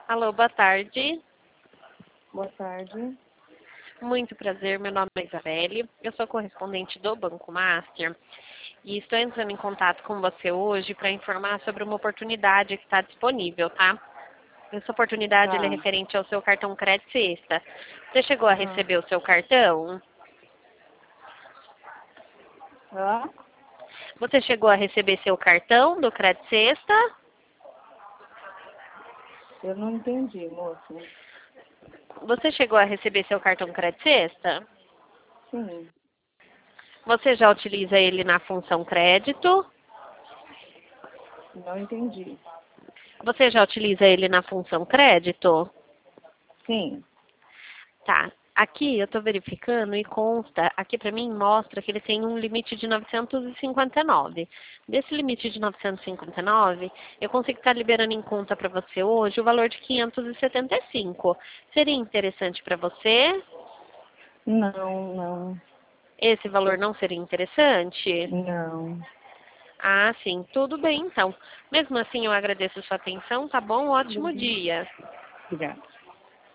Alô, boa tarde. Boa tarde. Muito prazer, meu nome é Isabelle. Eu sou correspondente do Banco Master e estou entrando em contato com você hoje para informar sobre uma oportunidade que está disponível, tá? Essa oportunidade ela é Tá. referente ao seu cartão Crédito Sexta. Você chegou a receber o seu cartão? Hã? Você chegou a receber seu cartão do Crédito Sexta? Eu não entendi, moço. Você chegou a receber seu cartão Crédito Sexta? Sim, Você já utiliza ele na função crédito? não entendi. Você já utiliza ele na função crédito? Sim. Tá. Aqui eu estou verificando e consta, aqui para mim mostra que ele tem um limite de 959. Desse limite de 959, eu consigo estar liberando em conta para você hoje o valor de 575. Seria interessante para você? Não, não, Esse valor não seria interessante? não. Ah, sim. Tudo bem, então. Mesmo assim, eu agradeço a sua atenção, tá bom? Ótimo dia. Obrigada.